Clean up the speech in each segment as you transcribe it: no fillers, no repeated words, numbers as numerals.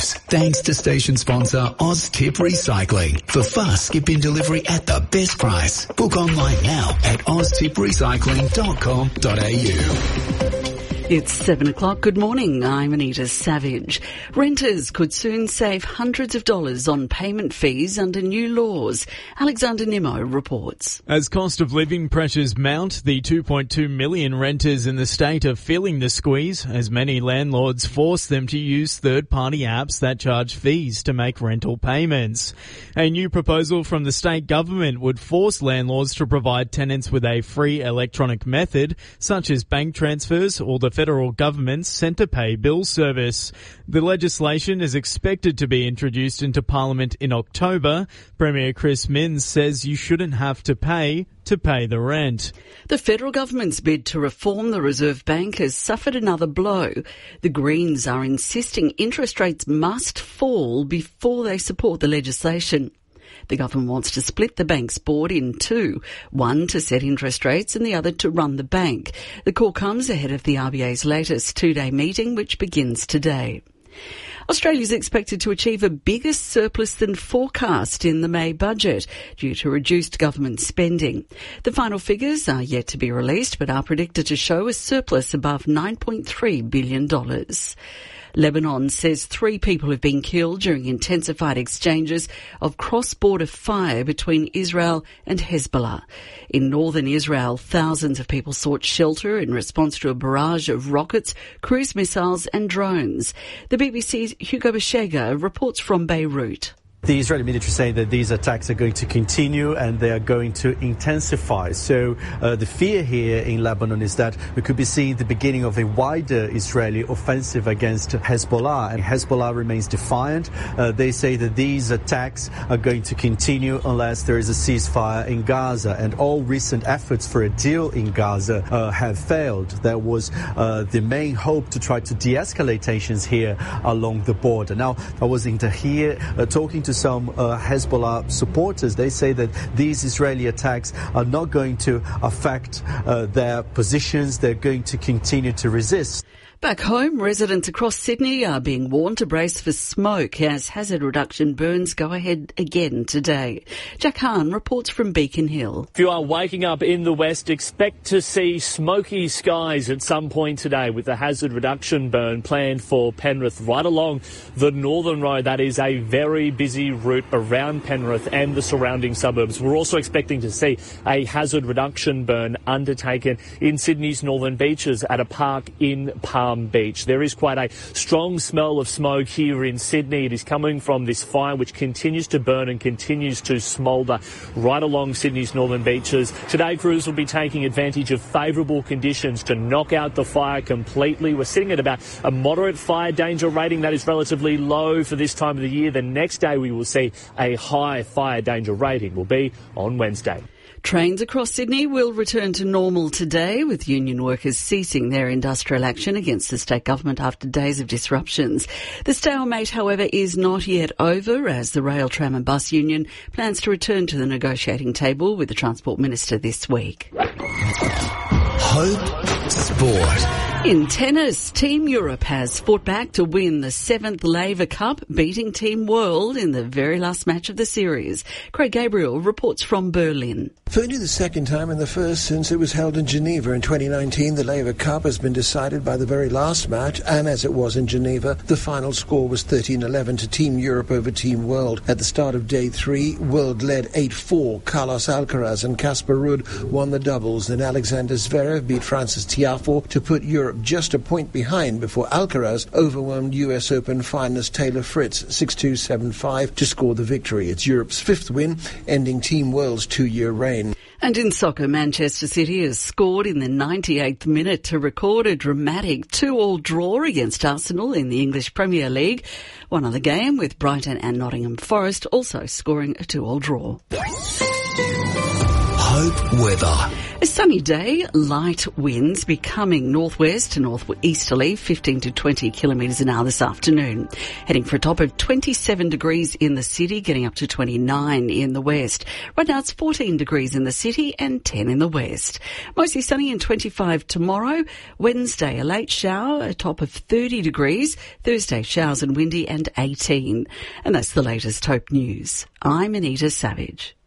news. Thanks to station sponsor OzTip Recycling for fast skip-in delivery at the best price. Book online now at oztiprecycling.com.au. It's 7 o'clock. Good morning. I'm Anita Savage. Renters could soon save hundreds of dollars on payment fees under new laws. Alexander Nimmo reports. As cost of living pressures mount, the 2.2 million renters in the state are feeling the squeeze as many landlords force them to use third-party apps that charge fees to make rental payments. A new proposal from the state government would force landlords to provide tenants with a free electronic method, such as bank transfers or the federal government's Centre-Pay bill service. The legislation is expected to be introduced into Parliament in October. Premier Chris Minns says you shouldn't have to pay the rent. The federal government's bid to reform the Reserve Bank has suffered another blow. The Greens are insisting interest rates must fall before they support the legislation. The government wants to split the bank's board in two, one to set interest rates and the other to run the bank. The call comes ahead of the RBA's latest two-day meeting, which begins today. Australia is expected to achieve a bigger surplus than forecast in the May budget due to reduced government spending. The final figures are yet to be released but are predicted to show a surplus above $9.3 billion. Lebanon says 3 people have been killed during intensified exchanges of cross-border fire between Israel and Hezbollah. In northern Israel, thousands of people sought shelter in response to a barrage of rockets, cruise missiles and drones. The BBC's Hugo Bashega reports from Beirut. The Israeli military say that these attacks are going to continue and they are going to intensify. So the fear here in Lebanon is that we could be seeing the beginning of a wider Israeli offensive against Hezbollah. And Hezbollah remains defiant. They say that these attacks are going to continue unless there is a ceasefire in Gaza. And all recent efforts for a deal in Gaza have failed. That was the main hope to try to de-escalate tensions here along the border. Now, I was in Tahrir talking to some Hezbollah supporters. They say that these Israeli attacks are not going to affect their positions. They're going to continue to resist. Back home, residents across Sydney are being warned to brace for smoke as hazard reduction burns go ahead again today. Jack Hahn reports from Beacon Hill. If you are waking up in the west, expect to see smoky skies at some point today with the hazard reduction burn planned for Penrith right along the Northern Road. That is a very busy route around Penrith and the surrounding suburbs. We're also expecting to see a hazard reduction burn undertaken in Sydney's northern beaches at a park in Palm Beach. There is quite a strong smell of smoke here in Sydney. It is coming from this fire which continues to burn and continues to smoulder right along Sydney's northern beaches. Today, crews will be taking advantage of favourable conditions to knock out the fire completely. We're sitting at about a moderate fire danger rating. That is relatively low for this time of the year. The next day we will see a high fire danger rating. Will be on Wednesday. Trains across Sydney will return to normal today, with union workers ceasing their industrial action against the state government after days of disruptions. The stalemate, however, is not yet over, as the Rail, Tram and Bus Union plans to return to the negotiating table with the Transport Minister this week. Hope Sport. In tennis, Team Europe has fought back to win the 7th Laver Cup, beating Team World in the very last match of the series. Craig Gabriel reports from Berlin. For only the second time and the first since it was held in Geneva in 2019, the Laver Cup has been decided by the very last match, and as it was in Geneva, the final score was 13-11 to Team Europe over Team World. At the start of day 3, World led 8-4. Carlos Alcaraz and Casper Ruud won the doubles, then Alexander Zverev beat Francis Tiafoe to put Europe just a point behind before Alcaraz overwhelmed US Open finalist Taylor Fritz 6-2, 7-5 to score the victory. It's Europe's 5th win, ending Team World's 2-year reign. And in soccer, Manchester City has scored in the 98th minute to record a dramatic 2-2 draw against Arsenal in the English Premier League. One other game with Brighton and Nottingham Forest also scoring a 2-2 draw. Hope weather. A sunny day, light winds becoming northwest to northeasterly, 15 to 20 kilometres an hour this afternoon. Heading for a top of 27 degrees in the city, getting up to 29 in the west. Right now it's 14 degrees in the city and 10 in the west. Mostly sunny and 25 tomorrow. Wednesday, a late shower, a top of 30 degrees. Thursday, showers and windy and 18. And that's the latest Hope News. I'm Anita Savage.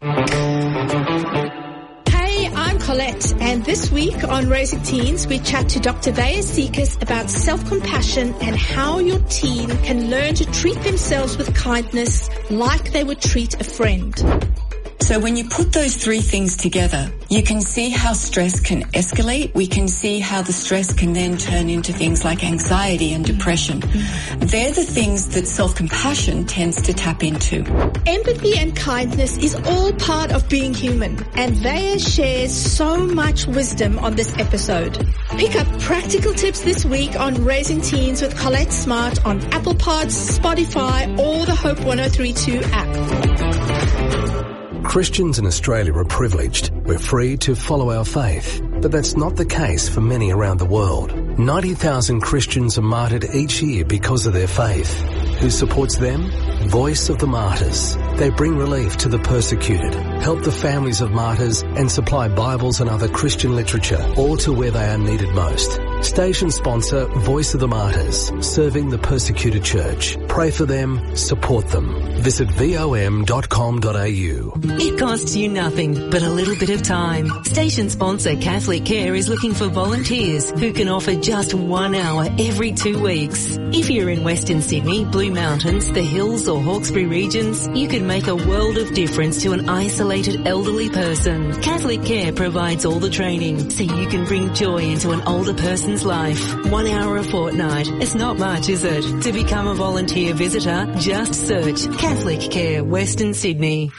I'm Colette, and this week on Raising Teens, we chat to Dr. Bea Seekers about self-compassion and how your teen can learn to treat themselves with kindness like they would treat a friend. So when you put those three things together, you can see how stress can escalate. We can see how the stress can then turn into things like anxiety and depression. They're the things that self-compassion tends to tap into. Empathy and kindness is all part of being human, and Bea shares so much wisdom on this episode. Pick up practical tips this week on Raising Teens with Colette Smart on Apple Pods, Spotify, or the Hope 103.2 app. Christians in Australia are privileged. We're free to follow our faith. But that's not the case for many around the world. 90,000 Christians are martyred each year because of their faith. Who supports them? Voice of the Martyrs. They bring relief to the persecuted, help the families of martyrs, and supply Bibles and other Christian literature, all to where they are needed most. Station sponsor Voice of the Martyrs, serving the persecuted church. Pray for them, support them. Visit vom.com.au. It costs you nothing but a little bit of time. Station sponsor Catholic Care is looking for volunteers who can offer just 1 hour every 2 weeks. If you're in Western Sydney, Blue Mountains, the Hills or Hawkesbury regions, you can make a world of difference to an isolated elderly person. Catholic Care provides all the training so you can bring joy into an older person's life. 1 hour a fortnight. It's not much, is it? To become a volunteer visitor, just search Catholic Care Western Sydney.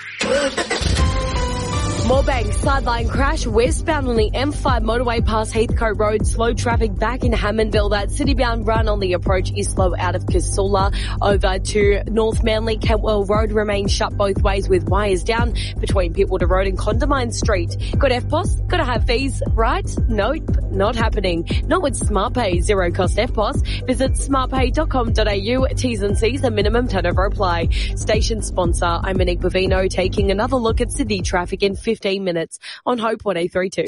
Moorebank sideline crash westbound on the M5 motorway past Heathcote Road. Slow traffic back in Hammondville. That citybound run on the approach is slow out of Casula over to North Manly. Kentwell Road remains shut both ways with wires down between Pittwater Road and Condamine Street. Got FPOS? Gotta have fees, right? Nope, not happening. Not with SmartPay, zero cost FPOS. Visit smartpay.com.au. T's and C's and minimum turnover apply. Station sponsor, I'm Monique Bovino, taking another look at Sydney traffic in 15 minutes on Hope 103.2.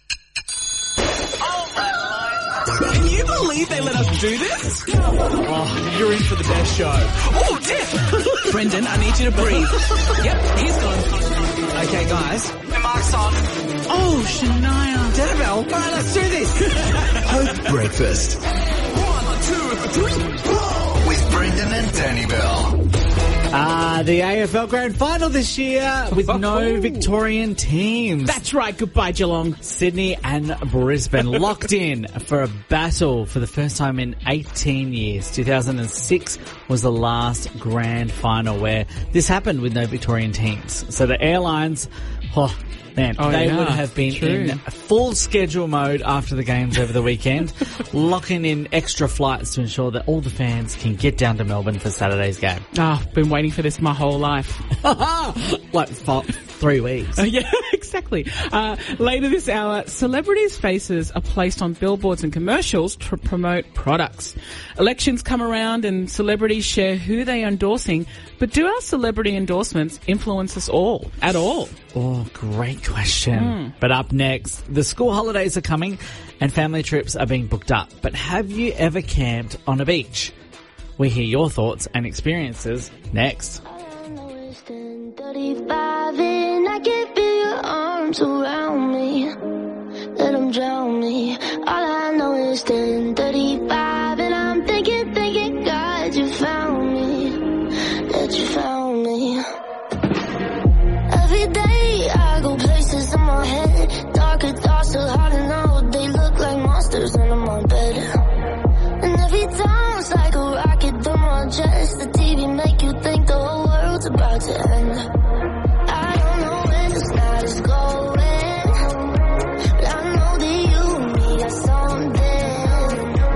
Can you believe they let us do this? Oh, you're in for the best show. Oh, dear! Brendan, I need you to breathe. Yep, he's gone. Okay, guys. The mark's on. Oh, Shania. Danabelle. All right, let's do this. Hope Breakfast. 1, 2, 3. With Brendan and Danabelle. The AFL Grand Final this year with no Victorian teams. That's right. Goodbye, Geelong. Sydney and Brisbane locked in for a battle for the first time in 18 years. 2006 was the last Grand Final where this happened with no Victorian teams. So the Airlines, would have been in full schedule mode after the games over the weekend, locking in extra flights to ensure that all the fans can get down to Melbourne for Saturday's game. Been waiting for this my whole life. Like 3 weeks. Yeah, exactly. Later this hour, celebrities' faces are placed on billboards and commercials to promote products. Elections come around and celebrities share who they are endorsing, but do our celebrity endorsements influence us all, at all? Oh, great question. But up next, the school holidays are coming and family trips are being booked up. But have you ever camped on a beach? We hear your thoughts and experiences next. 35 and I can feel your arms around me. Let them drown me. All I know is 10:35 and I'm thinking, God, you found me. That you found me. Every day I go places in my head. Darker thoughts so hard to know. They look like monsters under my bed. And every time it's like a rocket through my chest. The TV make you think the whole world's about to end. I don't know where this night is going, but I know that you and me got something.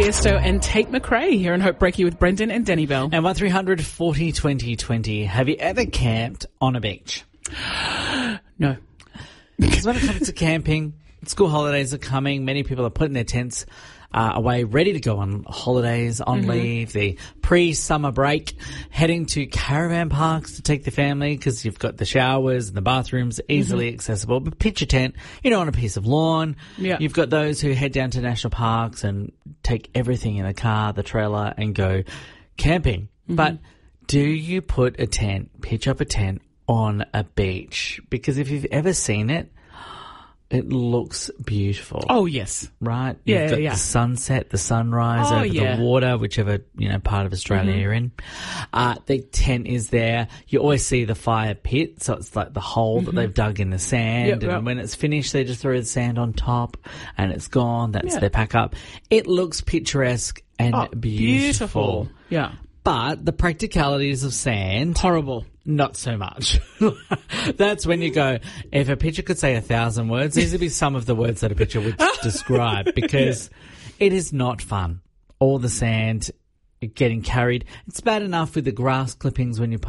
Tiesto and Tate McRae here on Hope Breaky with Brendan and Denny Bell. And 1300 40 20 20. Have you ever camped on a beach? No. Because when it comes to camping, school holidays are coming. Many people are putting their tents away, ready to go on holidays, on leave, the pre-summer break, heading to caravan parks to take the family because you've got the showers and the bathrooms easily accessible. But pitch your tent, on a piece of lawn. Yeah. You've got those who head down to national parks and take everything in the car, the trailer, and go camping. But do you pitch up a tent on a beach? Because if you've ever seen it, it looks beautiful. Oh, yes. Right? You've got the sunset, the sunrise over the water, whichever, part of Australia you're in. The tent is there. You always see the fire pit, so it's like the hole that they've dug in the sand. And when it's finished, they just throw the sand on top and it's gone. That's their pack up. It looks picturesque and beautiful. Yeah. But the practicalities of sand... horrible. Not so much. That's when you go, if a picture could say 1,000 words, these would be some of the words that a picture would describe, because it is not fun. All the sand getting carried. It's bad enough with the grass clippings when you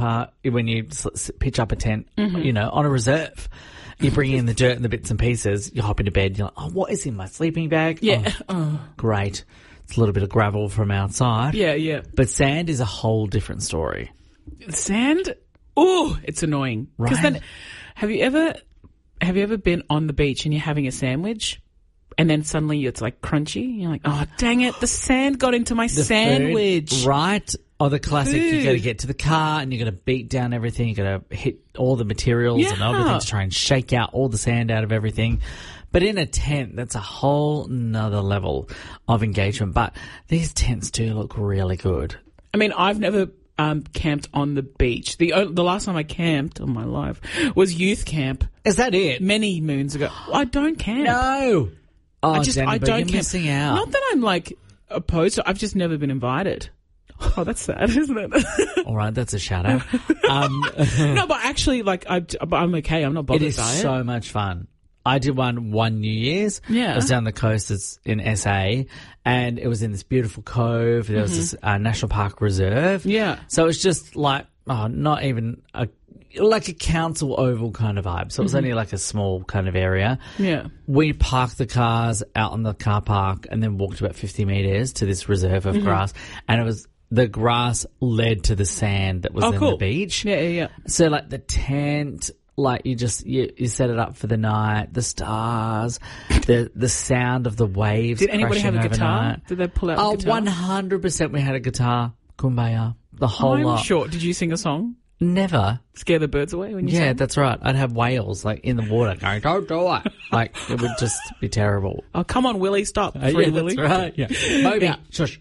pitch up a tent, on a reserve. You bring in the dirt and the bits and pieces, you hop into bed, you're like, oh, what is in my sleeping bag? Yeah. Oh, great. It's a little bit of gravel from outside. Yeah. But sand is a whole different story. Sand? Oh, it's annoying. Because then, have you ever been on the beach and you're having a sandwich, and then suddenly it's like crunchy? You're like, oh, dang it! The sand got into my sandwich. Food, right? Or the classic, you got to get to the car and you got to beat down everything. You got to hit all the materials and everything to try and shake out all the sand out of everything. But in a tent, that's a whole nother level of engagement. But these tents do look really good. I mean, I've never camped on the beach. The last time I camped in my life was youth camp. Is that it? Many moons ago. I don't camp. No. Oh, I don't camp. You're missing out. Not that I'm opposed to. I've just never been invited. Oh, that's sad, isn't it? All right, that's a shout out. No, but actually, I'm okay. I'm not bothered by it. It is so much fun. I did one New Year's. Yeah. It was down the coast. It's in SA. And it was in this beautiful cove. There was this national park reserve. Yeah. So it was just not even like a council oval kind of vibe. So it was only like a small kind of area. Yeah. We parked the cars out on the car park and then walked about 50 metres to this reserve of grass. And it was... the grass led to the sand that was in the beach. Yeah. So the tent, you set it up for the night, the stars, the sound of the waves. Did anybody have a guitar? Overnight. Did they pull out a guitar? 100% we had a guitar. Kumbaya. The whole lot. I'm sure. Did you sing a song? Never. Scare the birds away when you sang? Yeah, that's right. I'd have whales in the water going, don't do it. It would just be terrible. Oh, come on, Willie, stop. Free Willie. That's right. Yeah. Moby, shush.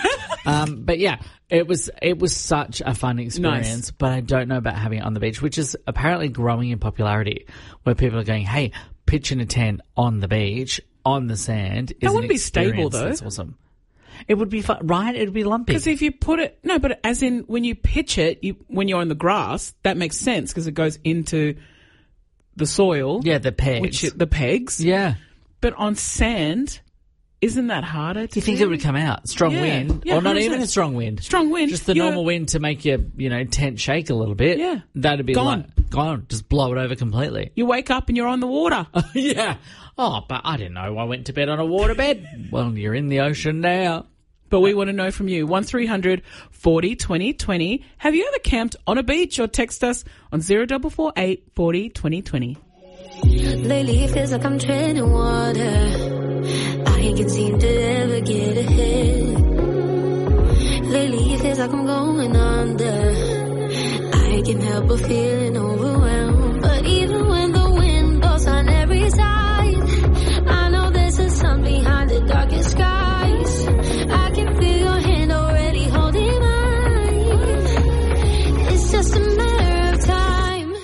But yeah, it was such a fun experience, but I don't know about having it on the beach, which is apparently growing in popularity, where people are going, hey, pitching a tent on the beach, on the sand. That wouldn't be stable, though. That's awesome. It would be fun, right? It would be lumpy. Because if you put it... No, but as in when you pitch it, when you're on the grass, that makes sense because it goes into the soil. Yeah, the pegs. The pegs. Yeah. But on sand, isn't that harder to do? You think it would come out? Strong wind? Yeah, or not even a strong wind. Strong wind. Just the normal wind to make your, tent shake a little bit. Yeah. That'd be gone. Just blow it over completely. You wake up and you're on the water. Yeah. Oh, but I didn't know I went to bed on a waterbed. Well, you're in the ocean now. But we want to know from you. 1300 40 20 20. Have you ever camped on a beach? Or text us on 0448 40 20 20. Lately it feels like I'm treading water. I can't seem to ever get ahead. Lately it feels like I'm going under. I can't help but feeling overwhelmed. But even when the wind blows on every side, I know there's a sun behind the darkest skies. I can feel your hand already holding mine. It's just a matter of time.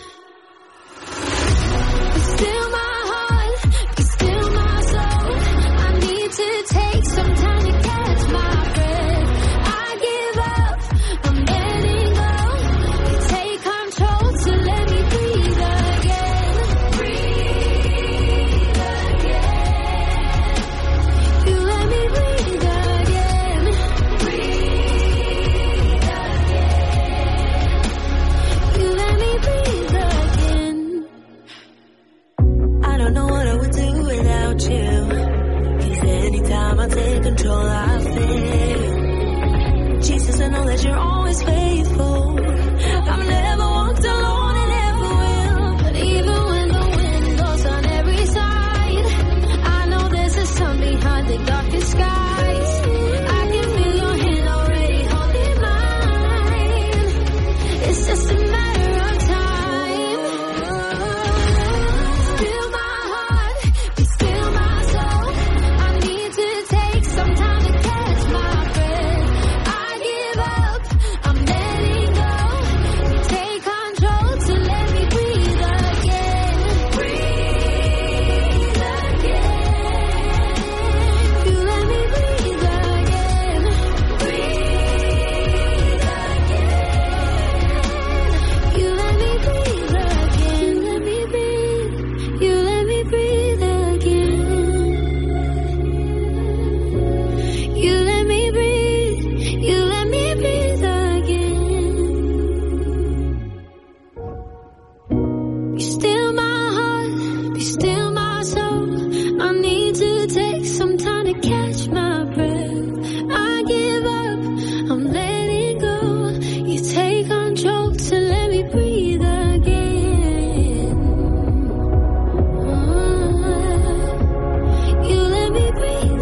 But still my heart, but still my soul. I need to take some time to catch my breath. I give up, I'm letting go. You take control to let control, I fear. Jesus, I know that you're always faithful. I've never walked alone and never will. But even when the wind blows on every side, I know there's a sun behind the darkest skies. I can feel your hand already holding mine. It's just a matter of time. Still my heart, be still my soul. I need to take some time to catch my breath. I give up, I'm letting go. You take control to let me breathe again. Breathe again. You let me breathe again. Breathe again. You let me breathe again. Let me breathe. You let me breathe again. You let me breathe. You let me breathe again. Be still my heart, be still my soul. I need to take some time to catch my breath. I give up, I'm letting go. You take control to let me breathe again. You let me breathe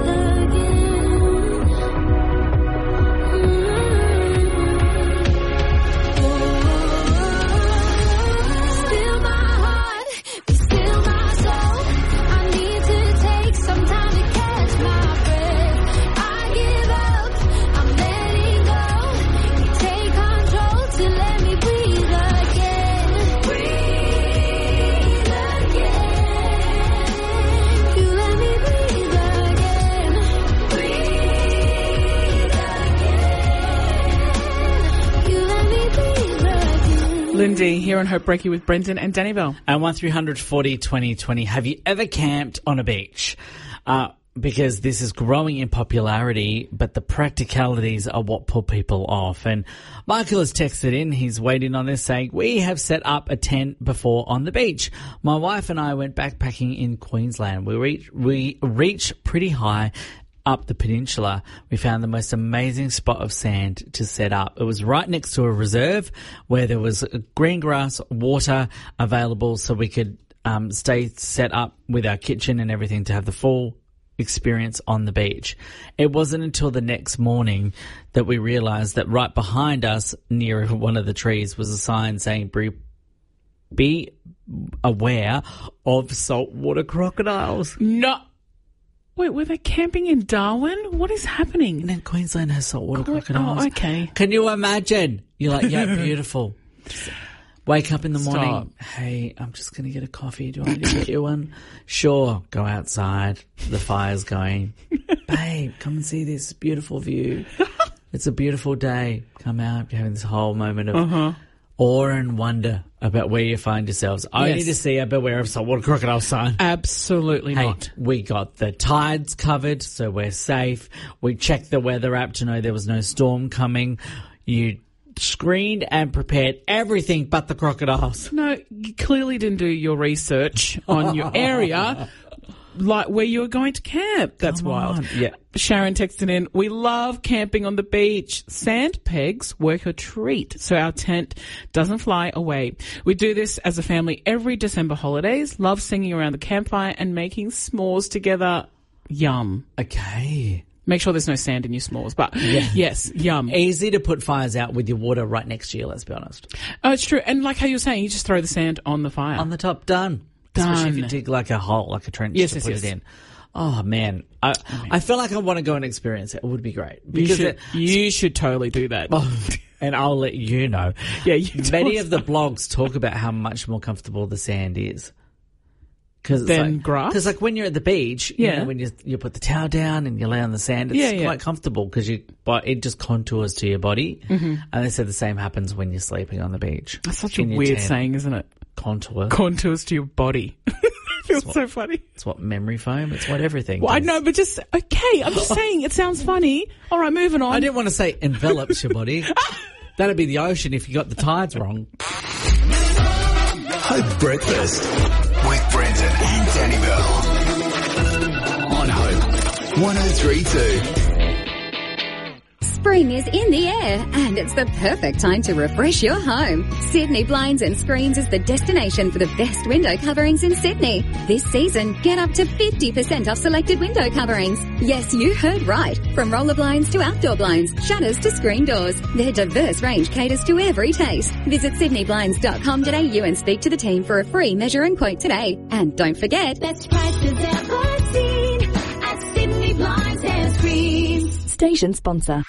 again. Still my heart, be still my soul. I need to take some time to catch my breath. I give up, I'm letting go. You take control to let me breathe again. Breathe again. You let me breathe again. Breathe again. You let me breathe again. Lindy here on Hope Breaky with Brendan and Danny-Bell. And 1340-2020. Have you ever camped on a beach? Because this is growing in popularity, but the practicalities are what pull people off. And Michael has texted in, he's waiting on this, saying, we have set up a tent before on the beach. My wife and I went backpacking in Queensland. We reached pretty high up the peninsula. We found the most amazing spot of sand to set up. It was right next to a reserve where there was green grass, water available, so we could stay set up with our kitchen and everything to have the full experience on the beach. It wasn't until the next morning that we realized that right behind us near one of the trees was a sign saying be aware of saltwater crocodiles. No. Wait, were they camping in Darwin? What is happening? And then Queensland has saltwater crocodiles. Oh, okay. Can you imagine? You're like, yeah, beautiful. Wake up in the morning. Stop. Hey, I'm just going to get a coffee. Do I need to get you one? Sure. Go outside. The fire's going. Babe, come and see this beautiful view. It's a beautiful day. Come out. You're having this whole moment of awe and wonder about where you find yourselves. Only to see a beware of saltwater crocodile sign. Absolutely not. We got the tides covered, so we're safe. We checked the weather app to know there was no storm coming. You screened and prepared everything but the crocodiles. No, you clearly didn't do your research on your area, like where you were going to camp. That's wild. Yeah. Sharon texted in, we love camping on the beach. Sand pegs work a treat, so our tent doesn't fly away. We do this as a family every December holidays. Love singing around the campfire and making s'mores together. Yum. Okay. Make sure there's no sand in your s'mores, but yes, yum. Easy to put fires out with your water right next to you, let's be honest. Oh, it's true. And like how you're saying, you just throw the sand on the fire. On the top, done. Especially if you dig like a hole, like a trench to put it in. Oh, man. I feel like I want to go and experience it. It would be great. You should totally do that. And I'll let you know. Yeah, many of the blogs talk about how much more comfortable the sand is. Than grass? Because like when you're at the beach, you know, when you put the towel down and you lay on the sand, it's quite comfortable because it just contours to your body. Mm-hmm. And they said the same happens when you're sleeping on the beach. That's such a weird saying, isn't it? Contour. Contours to your body. Feels so funny. It's what memory foam. It's what everything. Well, I know, but just okay. I'm just saying it sounds funny. All right, moving on. I didn't want to say envelops your body. That'd be the ocean if you got the tides wrong. Hope Breakfast with Brendan and Danny Bell on Hope 103.2. Spring is in the air and it's the perfect time to refresh your home. Sydney Blinds and Screens is the destination for the best window coverings in Sydney. This season, get up to 50% off selected window coverings. Yes, you heard right. From roller blinds to outdoor blinds, shutters to screen doors. Their diverse range caters to every taste. Visit sydneyblinds.com.au and speak to the team for a free measure and quote today. And don't forget, best prices ever seen at Sydney Blinds and Screens. Station sponsor.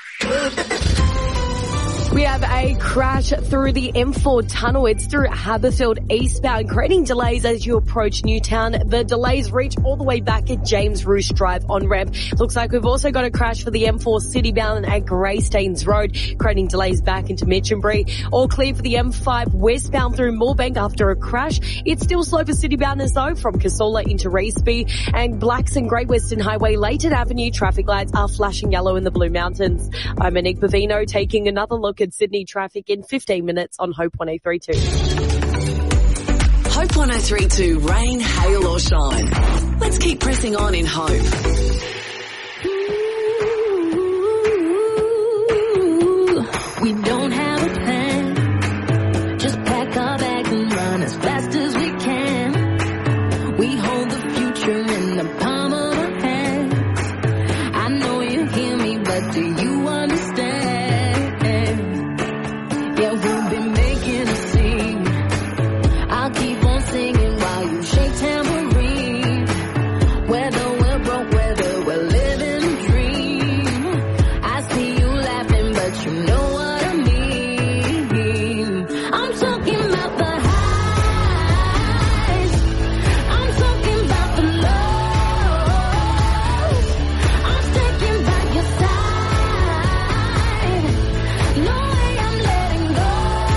We have a crash through the M4 tunnel. It's through Haberfield eastbound, creating delays as you approach Newtown. The delays reach all the way back at James Roosh Drive on ramp. Looks like we've also got a crash for the M4 citybound at Greystanes Road, creating delays back into Mitchinbury. All clear for the M5 westbound through Moorebank after a crash. It's still slow for citybounders though from Cassola into Raceby, and Blacks and Great Western Highway Leighton Avenue traffic lights are flashing yellow in the Blue Mountains. I'm Monique Bavino taking another look at Sydney traffic in 15 minutes on Hope 1032. Hope 1032, rain, hail or shine. Let's keep pressing on in hope. We don't have a plan. Just pack our bags and run as fast as we can. We hold the future in the palm of our hands. I know you hear me, but do you understand? Yeah, we'll be making a scene. I'll keep on singing while you shake tambourine. Whether we're broke, whether we're living a dream. I see you laughing, but you know what I mean. I'm talking about the highs. I'm talking about the lows. I'm sticking by your side. No way I'm letting go.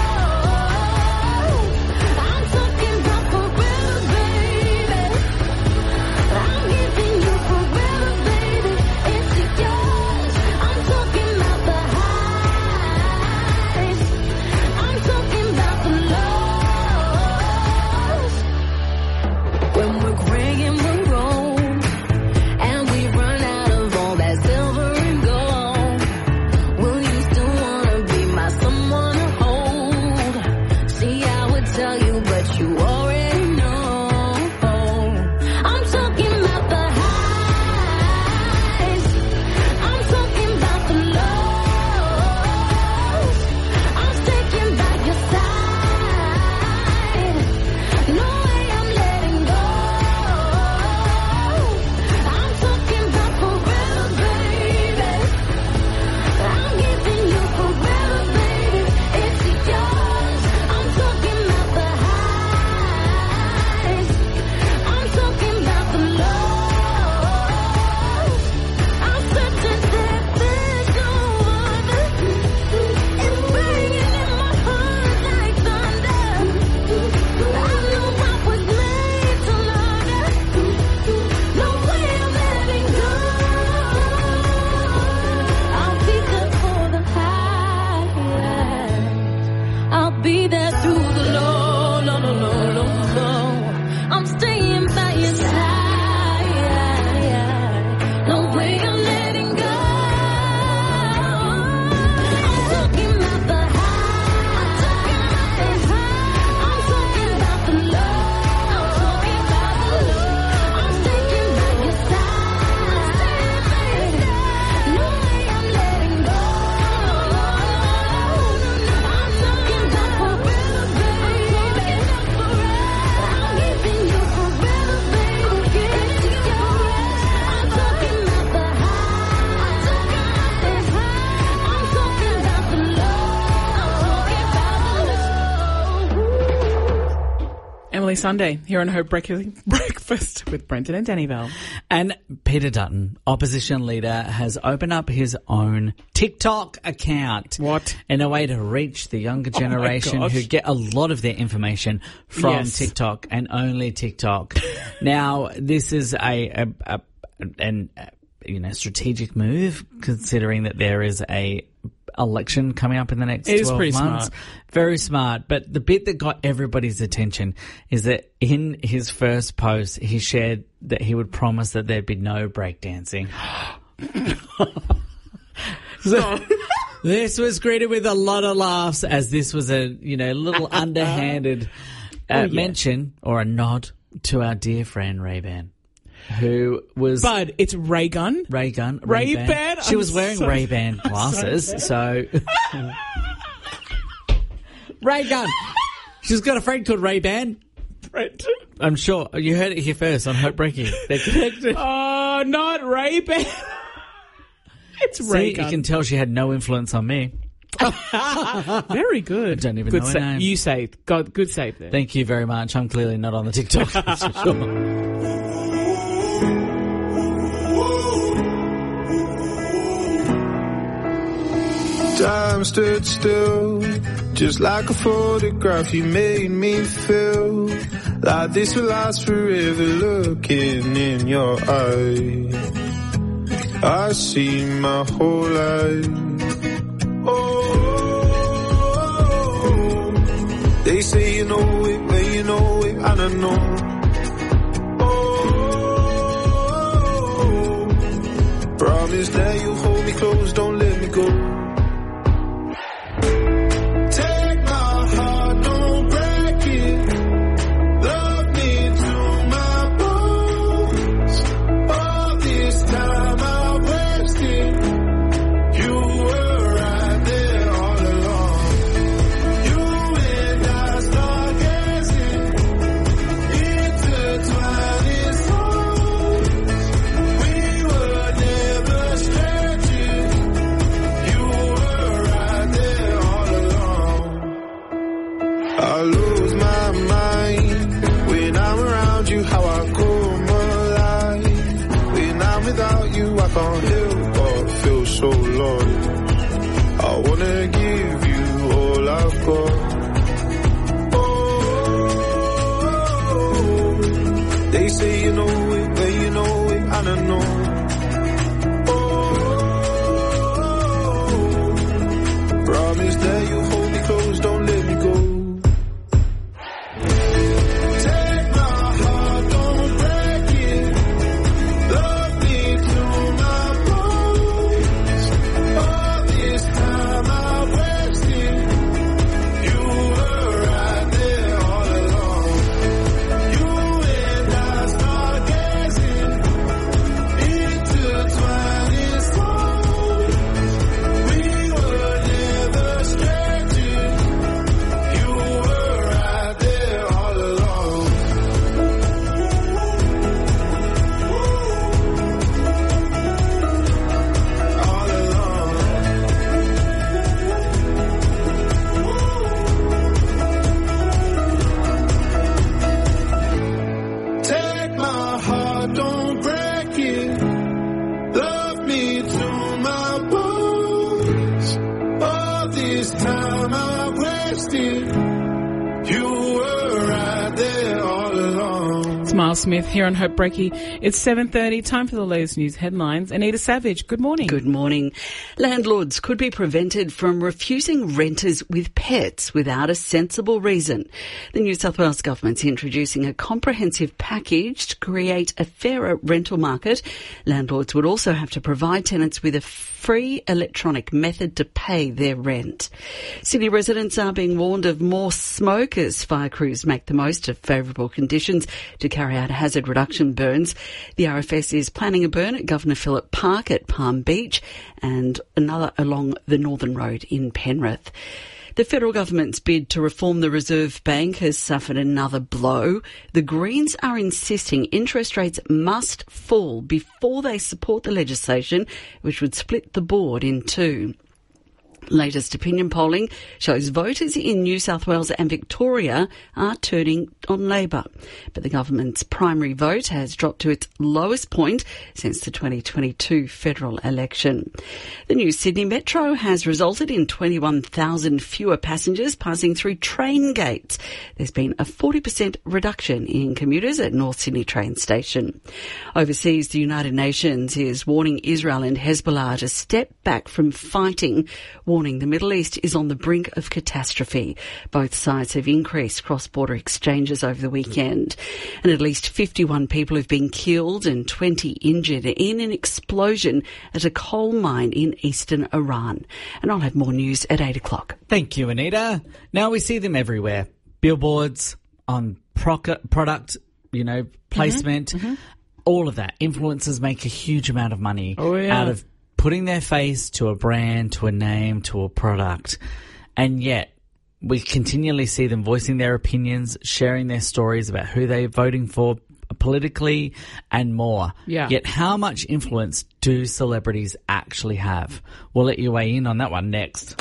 I'm talking about forever, baby. I'm giving you forever, baby. It's yours. I'm talking about the highs. I'm talking about the lows. When we're gray and we're old, and we run out of all that silver and gold, will you still wanna be my someone to hold? See, I would tell you, but you already know. I'm talking about the highs. I'm talking about the lows. I'm sticking by your side. No way I'm letting go. I'm talking about forever, baby. I'm giving you forever, baby. It's yours. I'm talking about the highs. I'm talking about the lows. I'm certain that there's no other. It's ringing in my heart like thunder. I know I was made to love you. No way I'm letting go. I'll be there for the high. I'll be there through the low, low, low, low, low, low. I'm staying by your side. No way I'm letting go. I'm talking about the highs. I'm talking about the lows. I'm talking about the lows. I'm sticking by your side. No way I'm letting go. I'm talking about forever, baby. I'm giving you forever, baby. It's yours. I'm talking about the highs. I'm talking about the lows. Emily Sunday here on Hope Breakfast with Brenton and Danny-Val. And Peter Dutton, opposition leader, has opened up his own TikTok account. What? In a way to reach the younger generation gosh. who get a lot of their information from Yes. TikTok and only TikTok. Now, this is a strategic move, considering that there is a election coming up in the next It is 12 pretty months. smart. Very smart. But the bit that got everybody's attention is that in his first post, he shared that he would promise that there'd be no breakdancing. This was greeted with a lot of laughs, as this was a little underhanded mention or a nod to our dear friend Ray-Ban, who was... Bud, it's Ray-Gun. Ray-Ban. Ray-Ban? She was wearing Ray-Ban glasses, so... Ray-Gun. She's got a friend called Ray-Ban. I'm sure. You heard it here first on Hope Breaking. They're connected. Oh, not Ray-Ban. It's Ray-Gun. You can tell she had no influence on me. Very good. I don't even good know her name. You saved. God, good save there. Thank you very much. I'm clearly not on the TikTok. That's for sure. Time stood still, just like a photograph. You made me feel like this will last forever. Looking in your eyes, I see my whole life. Oh, they say you know it when you know it, and I know. Oh, promise that you'll hold me close, don't let me go. Smith here on Hope Breaky. It's 7:30, time for the latest news headlines. Anita Savage, good morning. Good morning. Landlords could be prevented from refusing renters with pets without a sensible reason. The New South Wales government's introducing a comprehensive package to create a fairer rental market. Landlords would also have to provide tenants with a free electronic method to pay their rent. City residents are being warned of more smoke as fire crews make the most of favourable conditions to carry out hazard reduction burns. The RFS is planning a burn at Governor Phillip Park at Palm Beach and another along the Northern Road in Penrith. The federal government's bid to reform the Reserve Bank has suffered another blow. The Greens are insisting interest rates must fall before they support the legislation, which would split the board in two. Latest opinion polling shows voters in New South Wales and Victoria are turning on Labor. But the government's primary vote has dropped to its lowest point since the 2022 federal election. The new Sydney Metro has resulted in 21,000 fewer passengers passing through train gates. There's been a 40% reduction in commuters at North Sydney train station. Overseas, the United Nations is warning Israel and Hezbollah to step back from fighting warning the Middle East is on the brink of catastrophe. Both sides have increased cross-border exchanges over the weekend. And at least 51 people have been killed and 20 injured in an explosion at a coal mine in eastern Iran. And I'll have more news at 8 o'clock. Thank you, Anita. Now we see them everywhere. Billboards, on product, placement, all of that. Influencers make a huge amount of money out of putting their face to a brand, to a name, to a product. And yet we continually see them voicing their opinions, sharing their stories about who they're voting for politically and more. Yeah. Yet how much influence do celebrities actually have? We'll let you weigh in on that one next.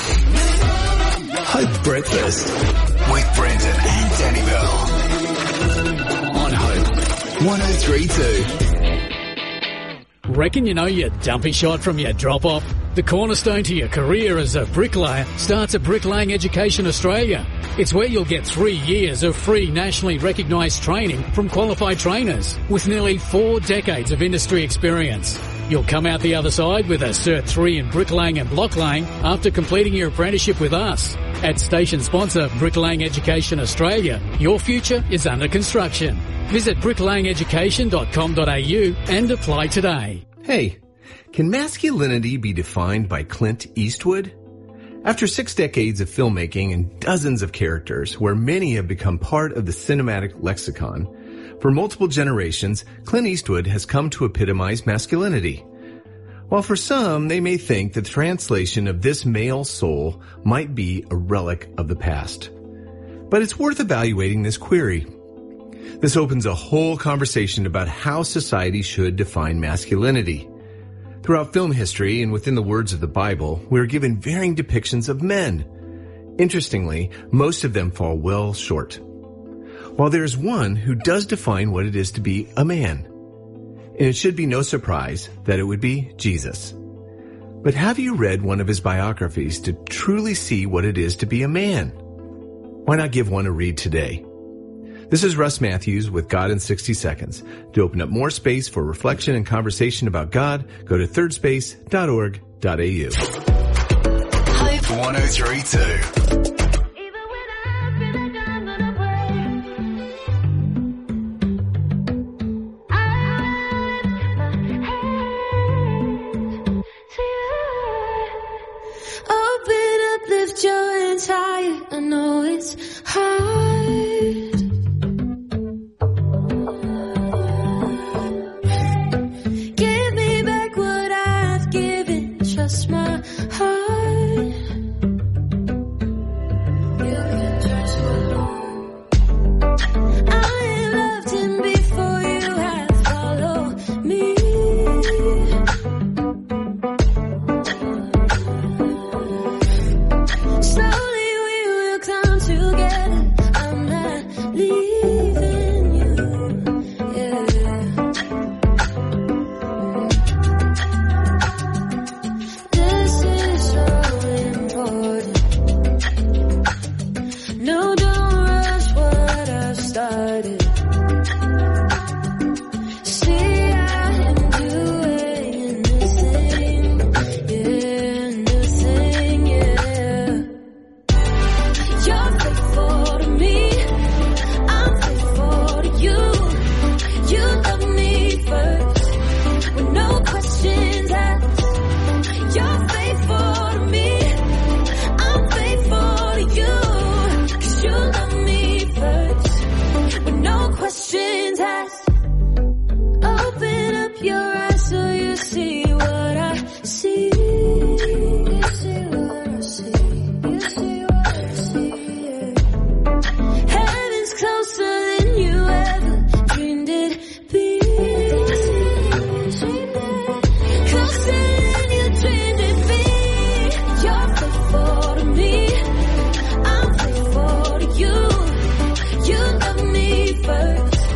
Hope Breakfast with Brendan and Danny Bell on Hope 103.2. Reckon you know your dumpy shot from your drop-off? The cornerstone to your career as a bricklayer starts at Bricklaying Education Australia. It's where you'll get 3 years of free nationally recognised training from qualified trainers with nearly 4 decades of industry experience. You'll come out the other side with a Cert 3 in bricklaying and block laying after completing your apprenticeship with us. At station sponsor Bricklaying Education Australia, your future is under construction. Visit bricklayengeducation.com.au and apply today. Hey, can masculinity be defined by Clint Eastwood? After 6 decades of filmmaking and dozens of characters, where many have become part of the cinematic lexicon, for multiple generations, Clint Eastwood has come to epitomize masculinity. While for some, they may think that the translation of this male soul might be a relic of the past. But it's worth evaluating this query. This opens a whole conversation about how society should define masculinity. Throughout film history and within the words of the Bible, we are given varying depictions of men. Interestingly, most of them fall well short. While there is one who does define what it is to be a man. And it should be no surprise that it would be Jesus. But have you read one of his biographies to truly see what it is to be a man? Why not give one a read today? This is Russ Matthews with God in 60 Seconds. To open up more space for reflection and conversation about God, go to thirdspace.org.au. Hope 103.2. Lift your hands higher, I know it's hard. Give me back what I've given, trust my heart. You can trust my heart. I loved him before you had followed me. Slowly we will come together. I'm not leaving you. Yeah. This is so important. No, don't rush what I've started. See, I am doing this thing. Yeah, this thing, yeah. You're faithful to me, I'm faithful to you. You love me first, with no questions asked. You're faithful to me, I'm faithful to you. 'Cause you love me first, with no questions asked. Open up your eyes so you see what I see. You see what I see. You see what I see. Heaven's closer than you ever dreamed it'd be. Closer than you dreamed it'd be. You're faithful to me, I'm faithful to you. You love me first,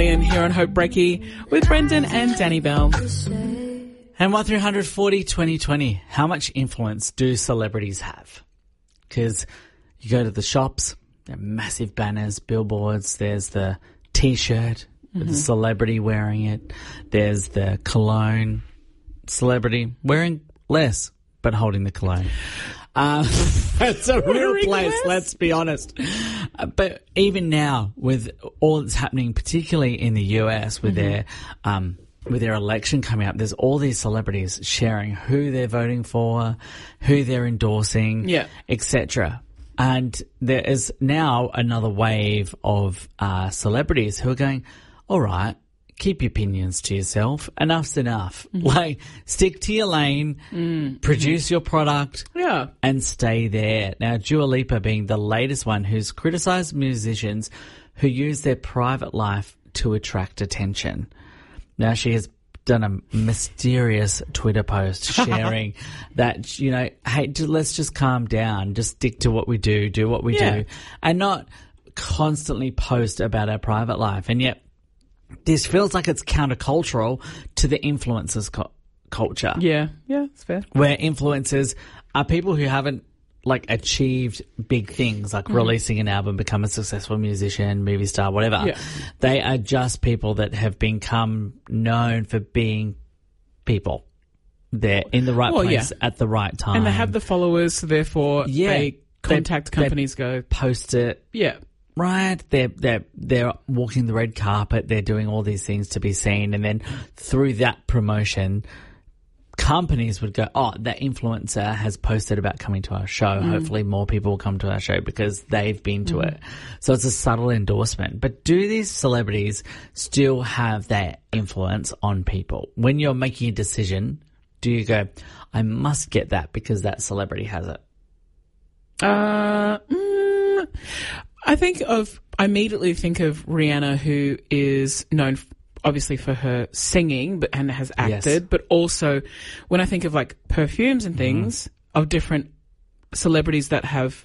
Australian here on Hope Breaky with Brendan and Danny Bell. And 1340 2020, how much influence do celebrities have? Because you go to the shops, there are massive banners, billboards, there's the T-shirt with the celebrity wearing it, there's the cologne, celebrity wearing less but holding the cologne. It's a real place, let's be honest. But even now, with all that's happening, particularly in the US with their election coming up, there's all these celebrities sharing who they're voting for, who they're endorsing, etc. And there is now another wave of celebrities who are going, all right, keep your opinions to yourself. Enough's enough. Like, stick to your lane, produce your product, and stay there. Now, Dua Lipa being the latest one who's criticised musicians who use their private life to attract attention. Now, she has done a mysterious Twitter post sharing that, you know, hey, let's just calm down, just stick to what we do what we do, and not constantly post about our private life. And yet, this feels like it's countercultural to the influencers culture. Yeah, it's fair. Where influencers are people who haven't achieved big things like releasing an album, become a successful musician, movie star, whatever. Yeah. They are just people that have become known for being people. They're in the right place at the right time. And they have the followers, so therefore they contact companies, go post it. Yeah. Right, they're walking the red carpet. They're doing all these things to be seen, and then through that promotion, companies would go, "Oh, that influencer has posted about coming to our show. Hopefully, more people will come to our show because they've been to it." So it's a subtle endorsement. But do these celebrities still have that influence on people? When you're making a decision, do you go, "I must get that because that celebrity has it"? I immediately think of Rihanna, who is known obviously for her singing and has acted, but also when I think of perfumes and things of different celebrities that have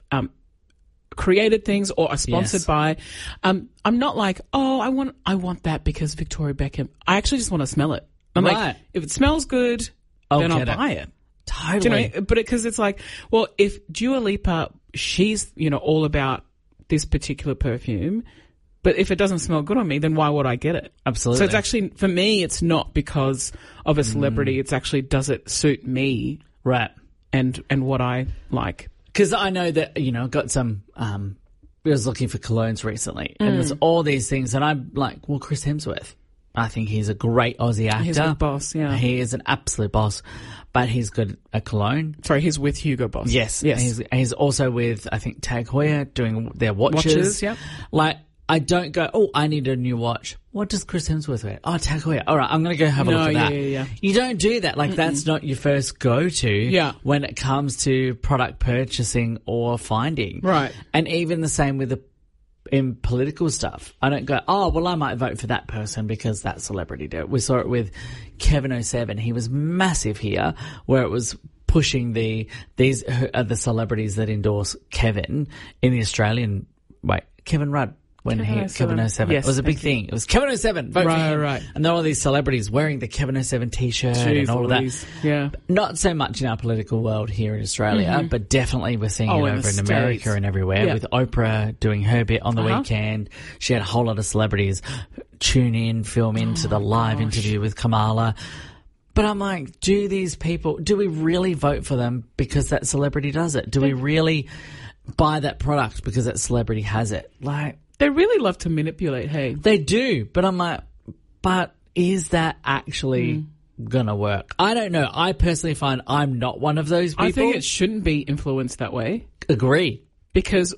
created things or are sponsored by, I'm not like, oh, I want that because Victoria Beckham. I actually just want to smell it. I'm like, if it smells good, then I'll buy it. Totally. Do you know? But because it's like, well, if Dua Lipa, she's, all about this particular perfume, but if it doesn't smell good on me, then why would I get it? Absolutely. So it's actually, for me, it's not because of a celebrity. It's actually, does it suit me? Right. And what I like. Because I know that, I got some, I was looking for colognes recently, and there's all these things, and I'm like, well, Chris Hemsworth. I think he's a great Aussie actor. He's a boss, yeah. He is an absolute boss, but he's good at cologne. Sorry, he's with Hugo Boss. Yes. He's also with, I think, Tag Heuer doing their watches. Yeah. I don't go, oh, I need a new watch. What does Chris Hemsworth wear? Oh, Tag Heuer. All right, I'm going to go have a look at that. Yeah. You don't do that. That's not your first go-to when it comes to product purchasing or finding. Right. And even the same with in political stuff. I don't go, oh, well, I might vote for that person because that celebrity did it. We saw it with Kevin 07. He was massive here, where it was pushing these are the celebrities that endorse Kevin in the Australian, Kevin Rudd. Kevin 07. Yes, it was a big thing. It was Kevin 07. Vote for him. Right. And there were all these celebrities wearing the Kevin 07 t-shirt and all of that. Yeah. Not so much in our political world here in Australia, but definitely we're seeing it over in America and everywhere, with Oprah doing her bit on the weekend. She had a whole lot of celebrities tune in, film into the live interview with Kamala. But I'm like, do we really vote for them because that celebrity does it? Do we really buy that product because that celebrity has it? They really love to manipulate, hey? They do, but I'm like, but is that actually gonna work? I don't know. I personally find I'm not one of those people. I think it shouldn't be influenced that way. Agree. Because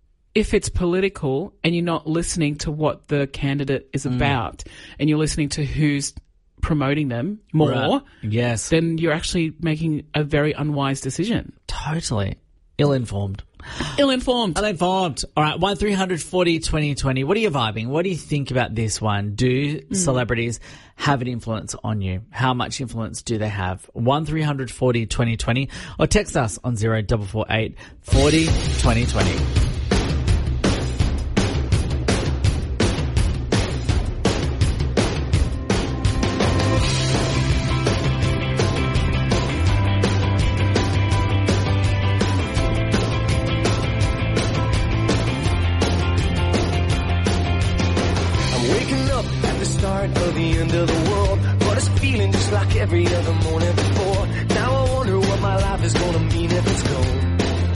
if it's political and you're not listening to what the candidate is about and you're listening to who's promoting them more, then you're actually making a very unwise decision. Totally. Ill-informed. Ill-informed. All right, 1340 2020. What are you vibing? What do you think about this one? Do celebrities have an influence on you? How much influence do they have? 1340 2020 or text us on 0448 40 2020. the start of the end of the world, but it's feeling just like every other morning before. Now I wonder what my life is gonna mean if it's gone.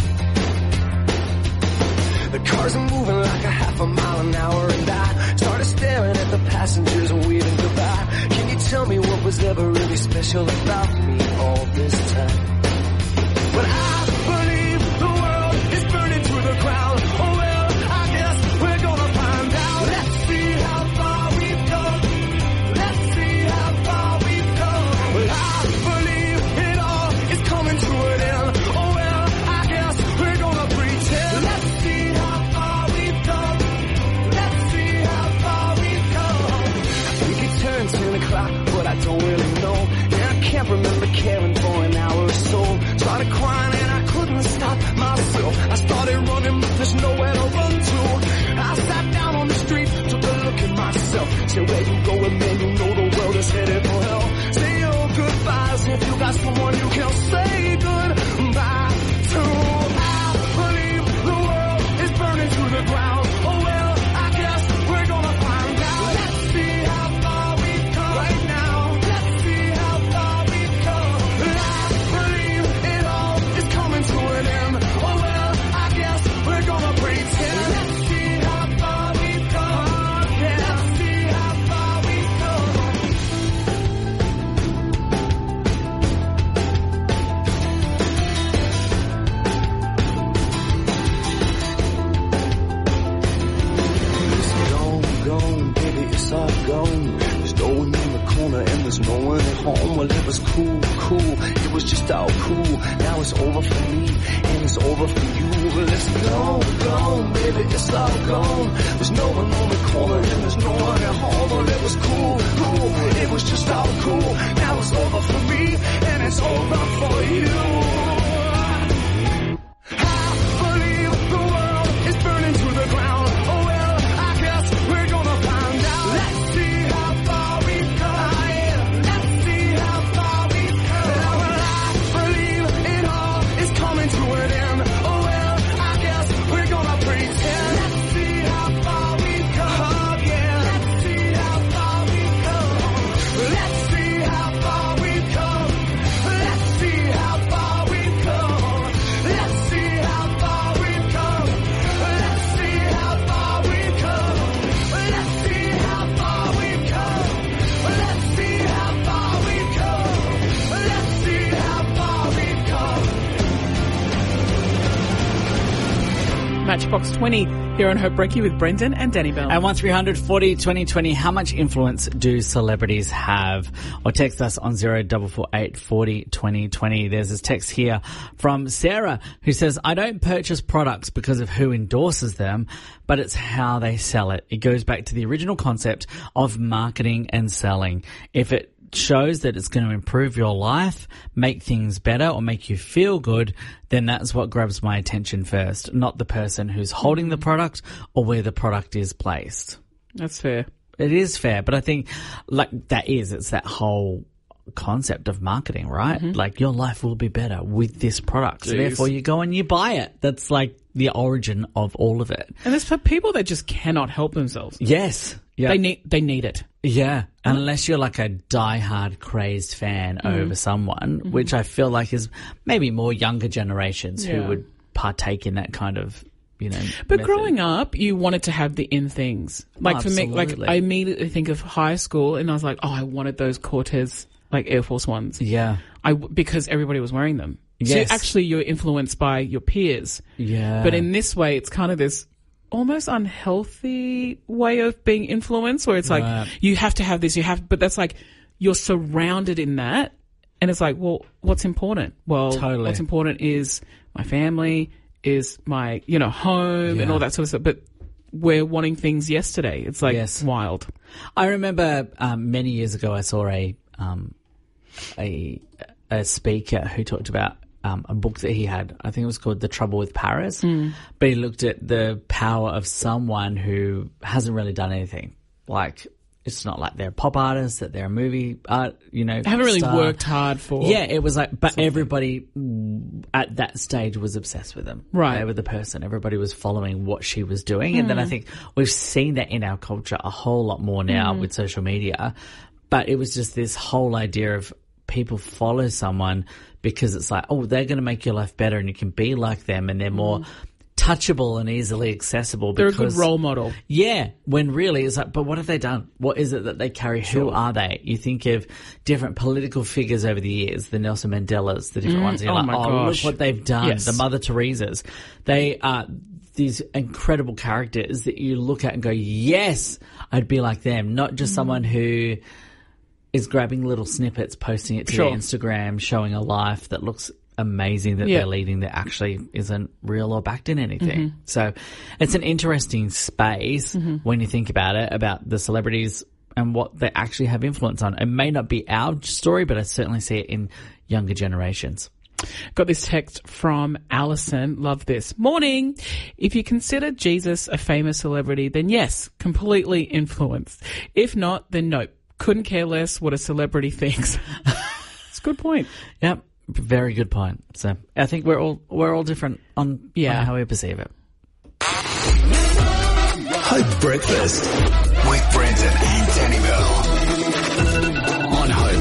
The cars are moving like a half a mile an hour, and I started staring at the passengers and waving goodbye. Can you tell me what was ever really special about me all this time? But I believe the world is burning to the ground. Oh well, I guess we're gonna find out. Let's see how far we've come. Let's see how far we've come. Well, I believe it all is coming to an end. Oh well, I guess we're gonna pretend. Let's see how far we've come. Let's see how far we've come. We could turn 10 o'clock, but I don't really know. And I can't remember caring for an hour or so. Started crying and I couldn't stop myself. I started running, but there's nowhere to run to. I sat down on the street, took a look at myself. Said, where you going, man? You know the world is headed for hell. Say your goodbyes if you got someone you can say goodbye to. I believe the world is burning to the ground. Oh well, I guess we're gonna find out. Let's see how far we've come right now. Let's see how far we've come. I believe it all is coming to an end. Oh well, I guess we're gonna pretend. Let's see how far we've come. Yeah, let's see how far we've come. It's gone, baby, it's all gone. There's no one in the corner and there's no one at home. Well, it was cool, it was just all cool. Now it's over for me and it's over for you. Well, it's gone, baby, it's all gone. There's no one on the corner and there's no one at home. Well, it was cool, it was just all cool. Now it's over for me and it's over for you. I believe the world is burning to the ground. Oh well, I guess we're gonna find out. Let's see how far we've come. Let's see how far we've come. Well, I believe it all is coming to an end. Oh well, I guess we're gonna pretend. Let's see how far we've come. Yeah, let's see how far we've come. Let's see how far we've come. Let's see how far we've come. Let's see how far we've come. Let's see how far we've come. Let's see how far we've come. Let's see how far we've come. Let's see how far we've come. Matchbox 20 here on Hope Breaky with Brendan and Danny Bell. And 1340 2020, how much influence do celebrities have? Or text us on 0448 40 2020. There's this text here from Sarah who says, I don't purchase products because of who endorses them, but it's how they sell it. It goes back to the original concept of marketing and selling. If it shows that it's going to improve your life, make things better, or make you feel good, then that's what grabs my attention first, not the person who's holding the product or where the product is placed. That's fair. It is fair, but I think it's that whole concept of marketing, right? Mm-hmm. Like your life will be better with this product. So therefore you go and you buy it. That's like the origin of all of it. And it's for people that just cannot help themselves. Yes. Yeah. They need it. Yeah. Unless you're like a diehard crazed fan over someone, which I feel like is maybe more younger generations who would partake in that kind of, But method. Growing up, you wanted to have the in things. Like for me, like I immediately think of high school and I was like, oh, I wanted those Cortez, like Air Force Ones. Yeah. Because everybody was wearing them. Yes. So actually you're influenced by your peers. Yeah. But in this way, it's kind of this almost unhealthy way of being influenced where it's like, you have to have this, but that's like, you're surrounded in that. And it's like, well, what's important? Well, what's important is my family, is my, home and all that sort of stuff. But we're wanting things yesterday. It's like wild. I remember many years ago I saw a speaker who talked about a book that he had. I think it was called The Trouble with Paris. But he looked at the power of someone who hasn't really done anything. Like it's not like they're a pop artist, that they're a movie art, They haven't really worked hard for. Yeah, it was like, but everybody at that stage was obsessed with them. Right. They were the person. Everybody was following what she was doing. And then I think we've seen that in our culture a whole lot more now with social media. But it was just this whole idea of people follow someone because it's like, oh, they're going to make your life better and you can be like them and they're more touchable and easily accessible. They're because, a good role model. Yeah, when really it's like, but what have they done? What is it that they carry? Sure. Who are they? You think of different political figures over the years, the Nelson Mandelas, the different ones. And you're gosh. Look what they've done. Yes. The Mother Teresas. They are these incredible characters that you look at and go, yes, I'd be like them. Not just someone who is grabbing little snippets, posting it to their Instagram, showing a life that looks amazing that they're leading that actually isn't real or backed in anything. So it's an interesting space when you think about it, about the celebrities and what they actually have influence on. It may not be our story, but I certainly see it in younger generations. Got this text from Alison. Love this. Morning. If you consider Jesus a famous celebrity, then yes, completely influenced. If not, then nope. Couldn't care less what a celebrity thinks. It's a good point. Yep. Very good point. So I think we're all different on how we perceive it. Hope Breakfast with Brendan and Danny Bell on Hope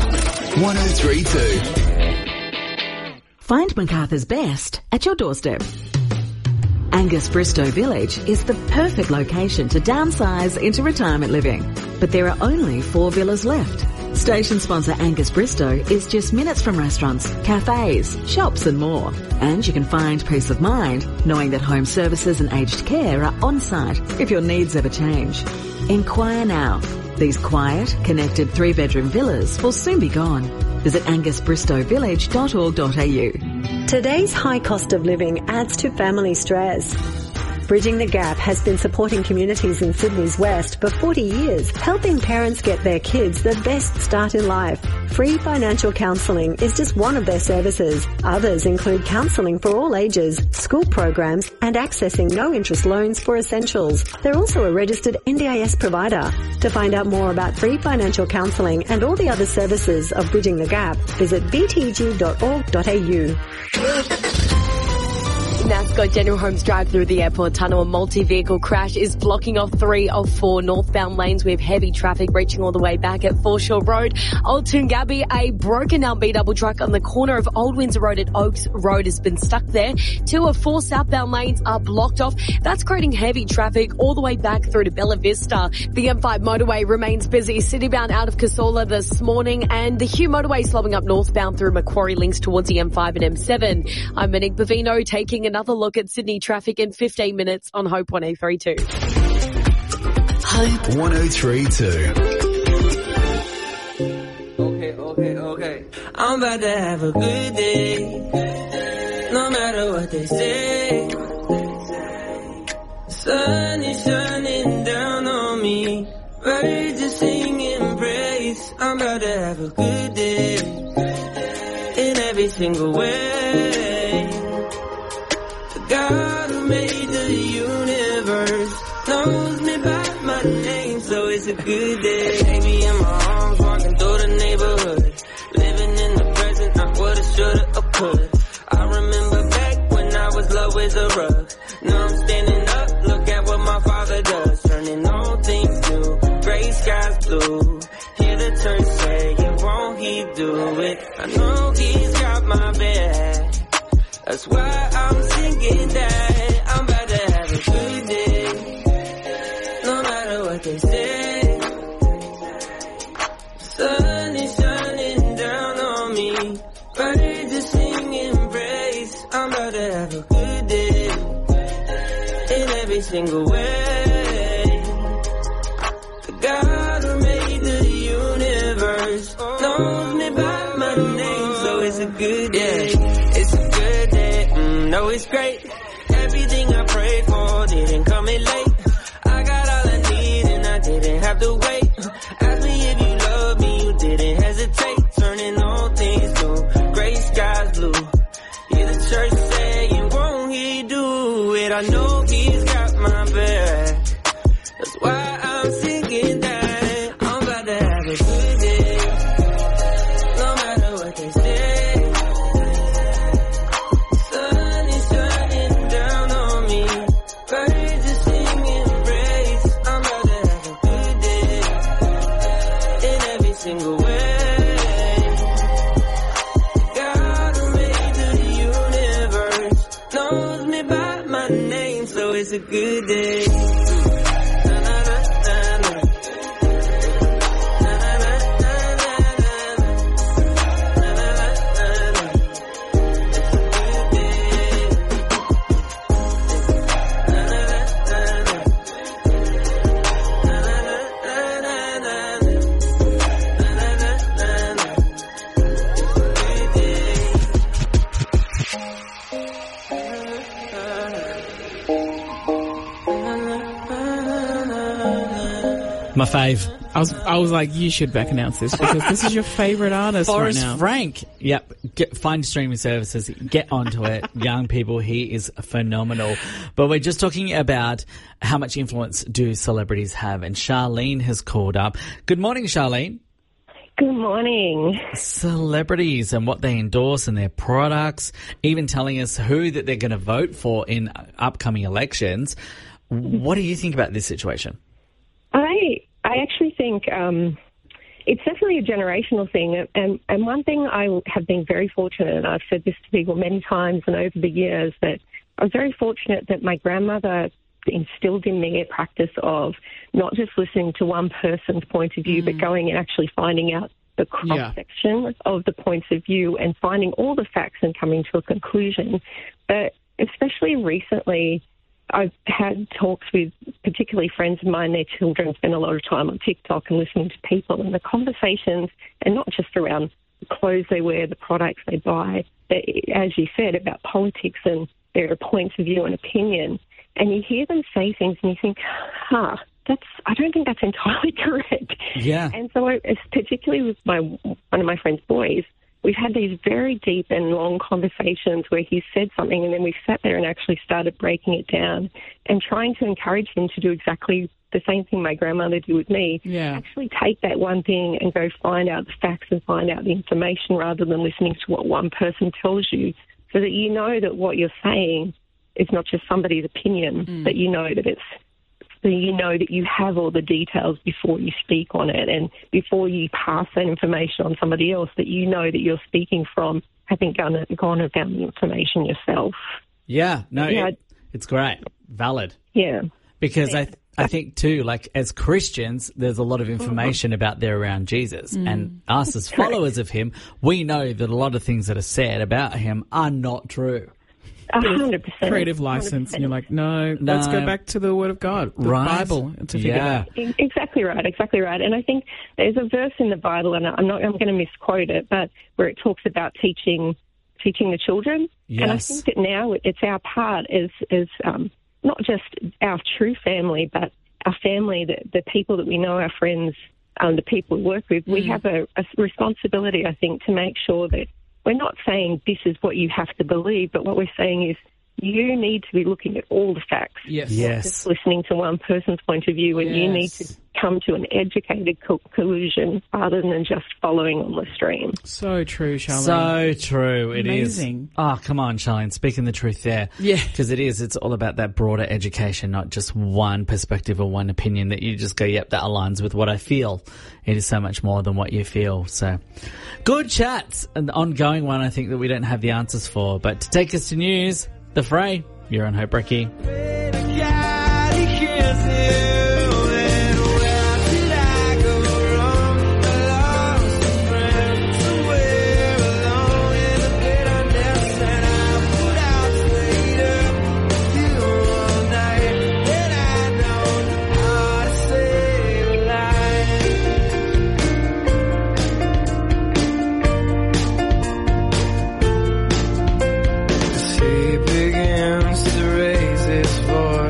103.2. Find Macarthur's best at your doorstep. Angus Bristow Village is the perfect location to downsize into retirement living. But there are only 4 villas left. Station sponsor Angus Bristow is just minutes from restaurants, cafes, shops and more. And you can find peace of mind knowing that home services and aged care are on site if your needs ever change. Inquire now. These quiet, connected 3-bedroom villas will soon be gone. Visit angusbristowvillage.org.au. Today's high cost of living adds to family stress. Bridging the Gap has been supporting communities in Sydney's West for 40 years, helping parents get their kids the best start in life. Free financial counselling is just one of their services. Others include counselling for all ages, school programs, and accessing no-interest loans for essentials. They're also a registered NDIS provider. To find out more about free financial counselling and all the other services of Bridging the Gap, visit btg.org.au. Mascot General Homes drive through the airport tunnel. A multi-vehicle crash is blocking off 3 of 4 northbound lanes with heavy traffic reaching all the way back at Foreshore Road. Old Toongabbie, a broken down B-double truck on the corner of Old Windsor Road at Oaks Road has been stuck there. 2 of 4 southbound lanes are blocked off. That's creating heavy traffic all the way back through to Bella Vista. The M5 motorway remains busy citybound out of Cassola this morning, and the Hugh motorway slowing up northbound through Macquarie links towards the M5 and M7. I'm Monique Bavino taking another look at Sydney traffic in 15 minutes on Hope 103.2. Hope 103.2. Okay. I'm about to have a good day. No matter what they say. Sun is shining down on me. Birds are singing praise. I'm about to have a good day. In every single way. God who made the universe knows me by my name, so it's a good day. Take me in my arms, walking through the neighborhood, living in the present, not what I shoulda or coulda. I remember back when I was low as a rug. Now I'm standing up, look at what my father does, turning all things new, gray skies blue. Hear the church say, "Yeah, won't he do it?" I know he's got my back. That's why I'm singing that I'm about to have a good day. No matter what they say. Sun is shining down on me. Birds are singing praise. I'm about to have a good day. In every single way. The God who made the universe knows me by my name, so it's a good day. It's a good day. No, it's great. Everything I prayed for didn't come in late. I got all I need and I didn't have to wait. Ask me if you love me, you didn't hesitate. Turning all things new, gray skies blue. Hear the church saying, won't he do it? I know he's got my back. That's why I'm singing that I'm a good day. My fave. I was like, you should back announce this because this is your favourite artist Forrest right now. Frank. Yep. Find streaming services. Get onto it. Young people, he is phenomenal. But we're just talking about how much influence do celebrities have. And Charlene has called up. Good morning, Charlene. Good morning. Celebrities and what they endorse and their products, even telling us who that they're going to vote for in upcoming elections. What do you think about this situation? I actually think it's definitely a generational thing. And one thing I have been very fortunate, and I've said this to people many times and over the years, that I was very fortunate that my grandmother instilled in me a practice of not just listening to one person's point of view, but going and actually finding out the cross-section of the points of view and finding all the facts and coming to a conclusion. But especially recently, I've had talks with particularly friends of mine, their children spend a lot of time on TikTok and listening to people, and the conversations, and not just around the clothes they wear, the products they buy, but as you said, about politics and their points of view and opinion. And you hear them say things and you think, I don't think that's entirely correct. Yeah. And so particularly with one of my friend's boys, we've had these very deep and long conversations where he said something and then we sat there and actually started breaking it down and trying to encourage him to do exactly the same thing my grandmother did with me. Yeah. Actually take that one thing and go find out the facts and find out the information rather than listening to what one person tells you, so that you know that what you're saying is not just somebody's opinion, but you know that you have all the details before you speak on it, and before you pass that information on somebody else, that you know that you're speaking from having gone and found the information yourself. Yeah, no, it's great. Valid. Yeah. Because I think too, like as Christians, there's a lot of information about there around Jesus. And us as followers of him, we know that a lot of things that are said about him are not true. 100%. Creative license. 100%. And you're like, no, let's go back to the Word of God, the Bible, to figure it out. Exactly right. And I think there's a verse in the Bible, and I'm going to misquote it, but where it talks about teaching the children. Yes. And I think that now it's our part as not just our true family, but our family, the people that we know, our friends, the people we work with. We have a responsibility, I think, to make sure that we're not saying this is what you have to believe, but what we're saying is you need to be looking at all the facts. Yes. Not just listening to one person's point of view, and you need to come to an educated conclusion rather than just following on the stream. So true, Charlene. So true. It is. Amazing. Oh, come on, Charlene. Speaking the truth there. Yeah. Because it is. It's all about that broader education, not just one perspective or one opinion that you just go, yep, that aligns with what I feel. It is so much more than what you feel. So good chats. An ongoing one, I think, that we don't have the answers for. But to take us to news, The Fray. You're on Hope Recce. He begins to raise his voice.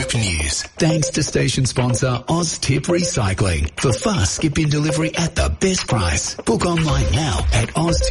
Hope News. Thanks to station sponsor OzTip Recycling for fast skip-in delivery at the best price. Book online now at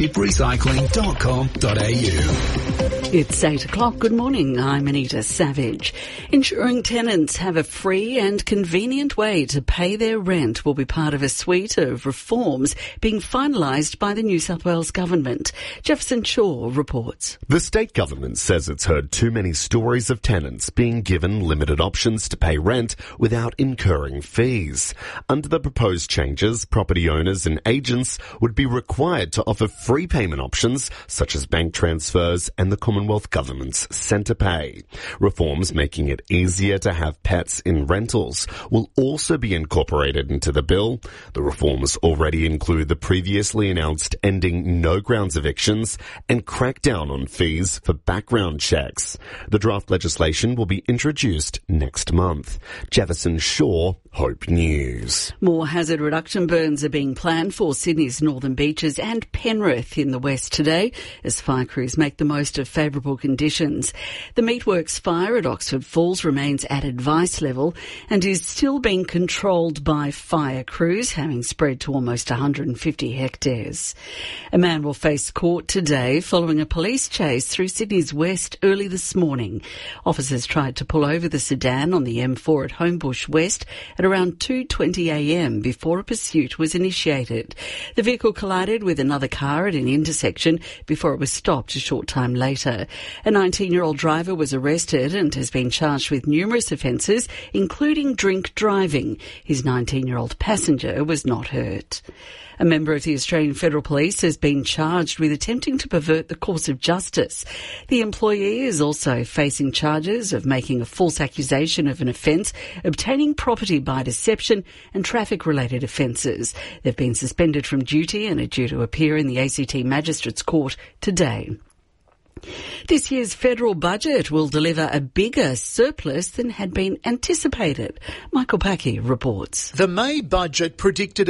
oztiprecycling.com.au. It's 8 o'clock. Good morning. I'm Anita Savage. Ensuring tenants have a free and convenient way to pay their rent will be part of a suite of reforms being finalised by the New South Wales Government. Jefferson Shaw reports. The state government says it's heard too many stories of tenants being given limited options to pay rent without incurring fees. Under the proposed changes, property owners and agents would be required to offer free payment options such as bank transfers and the Commonwealth Government's Centre Pay. Reforms making it easier to have pets in rentals will also be incorporated into the bill. The reforms already include the previously announced ending no grounds evictions and crack down on fees for background checks. The draft legislation will be introduced next month. Jefferson Shaw, Hope News. More hazard reduction burns are being planned for Sydney's northern beaches and Penrith in the west today as fire crews make the most of favourable conditions. The Meatworks fire at Oxford Falls remains at advice level and is still being controlled by fire crews, having spread to almost 150 hectares. A man will face court today following a police chase through Sydney's west early this morning. Officers tried to pull over the sedan on the M4 at Homebush West at around 2:20am before a pursuit was initiated. The vehicle collided with another car at an intersection before it was stopped a short time later. A 19-year-old driver was arrested and has been charged with numerous offences, including drink driving. His 19-year-old passenger was not hurt. A member of the Australian Federal Police has been charged with attempting to pervert the course of justice. The employee is also facing charges of making a false accusation of an offence, obtaining property by deception and traffic-related offences. They've been suspended from duty and are due to appear in the ACT Magistrates Court today. This year's federal budget will deliver a bigger surplus than had been anticipated. Michael Packey reports. The May budget predicted